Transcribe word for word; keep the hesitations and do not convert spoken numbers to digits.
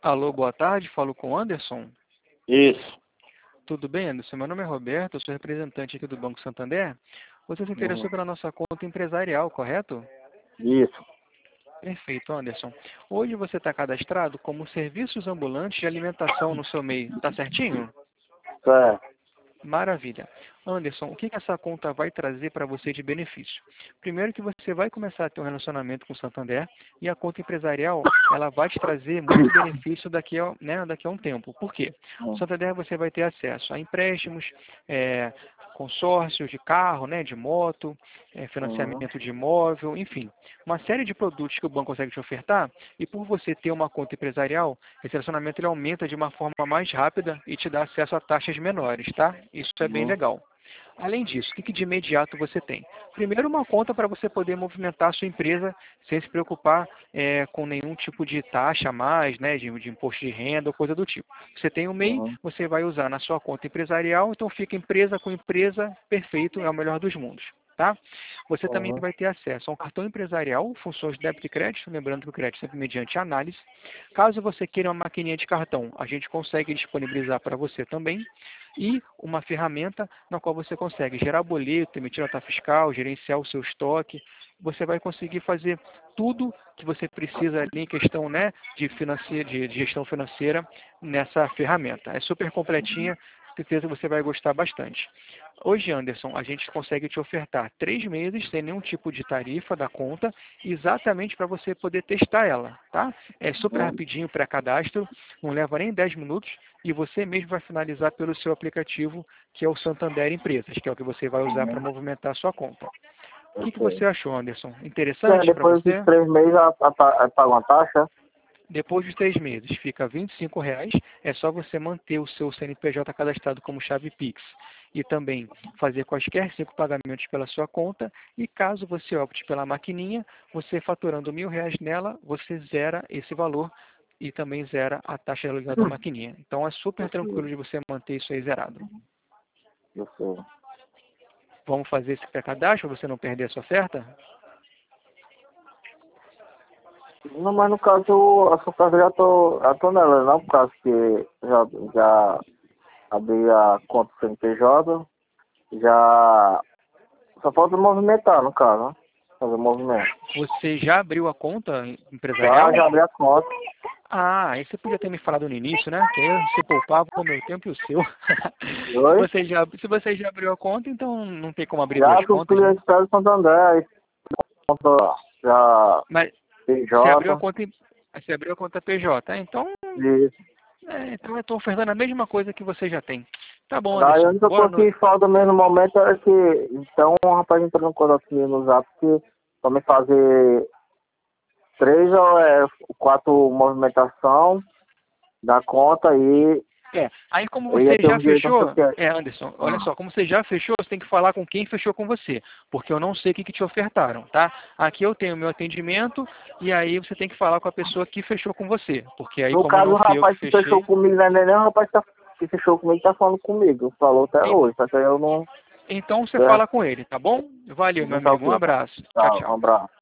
Alô, boa tarde, falo com o Anderson. Isso. Tudo bem, Anderson? Meu nome é Roberto, eu sou representante aqui do Banco Santander. Você se Uhum. interessou pela nossa conta empresarial, correto? Isso. Perfeito, Anderson. Hoje você está cadastrado como serviços ambulantes de alimentação no seu meio, tá certinho? Certo. Maravilha. Anderson, o que que essa conta vai trazer para você de benefício? Primeiro que você vai começar a ter um relacionamento com o Santander e a conta empresarial, ela vai te trazer muito benefício daqui a, né, daqui a um tempo. Por quê? O Uhum. Santander você vai ter acesso a empréstimos, é, consórcios de carro, né, de moto, é, Uhum. financiamento de imóvel, enfim, uma série de produtos que o banco consegue te ofertar e por você ter uma conta empresarial, esse relacionamento ele aumenta de uma forma mais rápida e te dá acesso a taxas menores, tá? Isso é bem Uhum. legal. Além disso, o que que de imediato você tem? Primeiro, uma conta para você poder movimentar a sua empresa sem se preocupar é, com nenhum tipo de taxa a mais, né, de, de imposto de renda ou coisa do tipo. Você tem o MEI, Uhum. você vai usar na sua conta empresarial, então fica empresa com empresa, perfeito, é o melhor dos mundos. Tá? Você também Uhum. vai ter acesso a um cartão empresarial, funções de débito e crédito, lembrando que o crédito é sempre mediante análise. Caso você queira uma maquininha de cartão, a gente consegue disponibilizar para você também. E uma ferramenta na qual você consegue gerar boleto, emitir nota fiscal, gerenciar o seu estoque. Você vai conseguir fazer tudo que você precisa ali em questão, né, de, financeira, de gestão financeira nessa ferramenta. É super completinha, certeza que você vai gostar bastante. Hoje, Anderson, a gente consegue te ofertar três meses sem nenhum tipo de tarifa da conta, exatamente para você poder testar ela, tá? É super Uhum. rapidinho pré-cadastro, não leva nem dez minutos e você mesmo vai finalizar pelo seu aplicativo, que é o Santander Empresas, que é o que você vai usar para movimentar a sua conta. O que, que Ok. você achou, Anderson? É, Interessante para depois dos você? três meses a, a, a, paga uma taxa? Depois dos três meses, fica vinte e cinco reais. É só você manter o seu C N P J cadastrado como chave Pix e também fazer quaisquer cinco pagamentos pela sua conta. E caso você opte pela maquininha, você faturando mil reais nela, você zera esse valor e também zera a taxa de aluguel da maquininha. Então é super Eu sei. tranquilo de você manter isso aí zerado. Eu sei. Vamos fazer esse pré-cadastro para você não perder a sua oferta? Não, mas no caso, a sua casa já tô, já tô nela, não, por causa que já, já abri a conta do C N P J, já só falta movimentar, no caso, né? Fazer o movimento. Você já abriu a conta Já, empresarial? já abri a conta. Ah, aí você podia ter me falado no início, né? Que aí você poupava o meu tempo e o seu. se, Oi? você já, se você já abriu a conta, então não tem como abrir Já duas que os contas, né? clientes pedem Santander, aí conta já Mas você abriu a P J, conta, em- você abriu a conta P J, né? Então, e é, então eu estou ofertando a mesma coisa que você já tem. Tá bom, daí a Anderson. única Boa coisa que noite. falta mesmo no momento é que, então o rapaz entrou no contato comigo no zap que pra me fazer três ou é, quatro movimentação da conta e É, aí como eu ia você ter já um direito não sei o fechou, que é. é, Anderson, olha Hum. só, como você já fechou, você tem que falar com quem fechou com você, porque eu não sei o que, que te ofertaram, tá? Aqui eu tenho meu atendimento e aí você tem que falar com a pessoa que fechou com você, porque aí No como caso, não o fui eu que rapaz que fechou fechei, comigo, não é nem o rapaz que, tá, que fechou comigo tá falando comigo. Falou até en- hoje, só que eu não. então você É, fala com ele, tá bom? Valeu, meu não tá amigo, um ok, tá. abraço. Tchau, Tá, um tchau. abraço.